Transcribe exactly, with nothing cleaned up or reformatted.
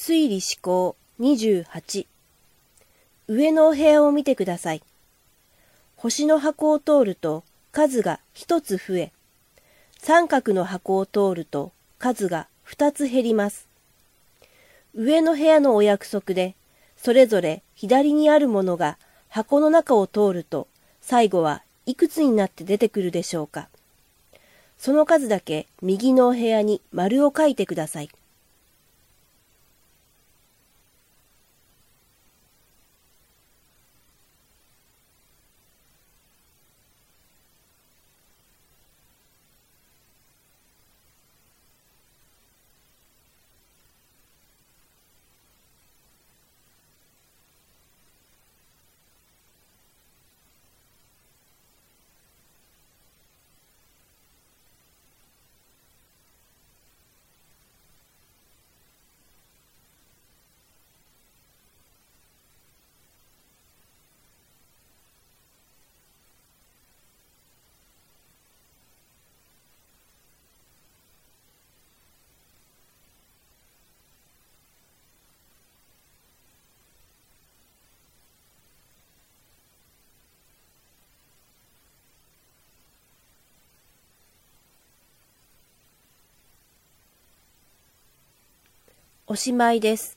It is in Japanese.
推理思考にじゅうはち。上のお部屋を見てください。星の箱を通ると数がひとつ増え、三角の箱を通ると数がふたつ減ります。上の部屋のお約束で、それぞれ左にあるものが箱の中を通ると、最後はいくつになって出てくるでしょうか。その数だけ右のお部屋に丸を書いてください。おしまいです。